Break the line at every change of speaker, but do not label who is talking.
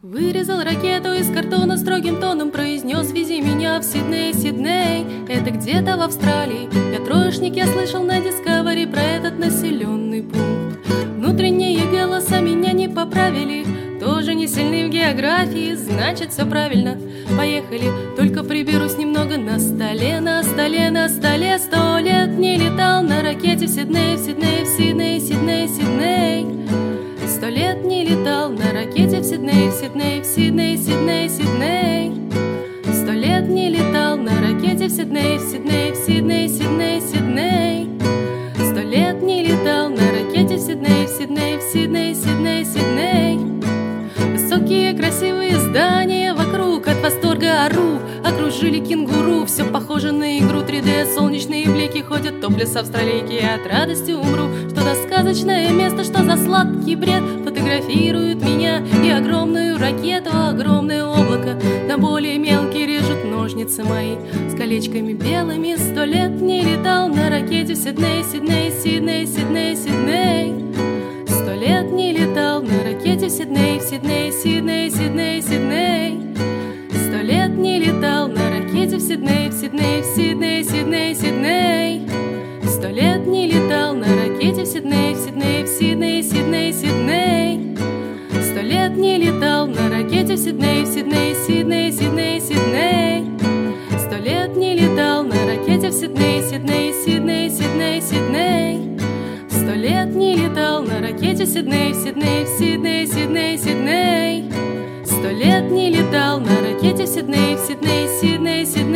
Вырезал ракету из картона, строгим тоном произнес: «Вези меня в Сидней, Сидней». Это где-то в Австралии. Я троечник, я слышал на Discovery про этот населенный пункт. Внутренние голоса меня не поправили. Тоже не сильны в географии, значит все правильно. Поехали, только приберусь немного на столе, на столе, на столе. 100 лет не летал на ракете в Сидней, в Сидней, в Сидней, Сидней, Сидней. 100 лет не летал на ракете в Сидней, в Сидней, в Сидней, Сидней, Сидней. 100 лет не летал на ракете в Сидней, в Сидней, в Сидней, Сидней, Сидней. 100 лет не летал на ракете в Сидней, в Сидней, в Сидней, Сидней, Сидней. Высокие красивые здания вокруг, от восторга ору. Окружили кенгуру, все похоже на игру 3D. Солнечные блики ходят, топлес австралийки. От радости умру, что за сказочное место, что за сладкий бред. Фотографируют меня и огромную ракету, огромное облако. На более мелкие режут ножницы мои с колечками белыми. 100 лет не летал на ракете в Сидней, Сидней, Сидней, Сидней, Сидней. 100 лет не летал на ракете в Сидней, в Сидней, Сидней, Сидней, Сидней. 100 лет не летал на ракете в Сидней, в Сидней, в Сидней, Сидней, Сидней. 100 лет не летал на ракете в Сидней, в Сидней, в Сидней, Сидней, Сидней. 100 лет не летал на ракете в Сидней, в Сидней, Сидней, Сидней, Сидней. 100 лет не летал на ракете в Сидней, Сидней, Сидней, Сидней, Сидней. 100 лет не летал на ракете в Сидней, в Сидней, в Сидней, Сидней, Сидней. 100 лет не летал на ракете в Сидней, в Сидней, Сидней, Сидней.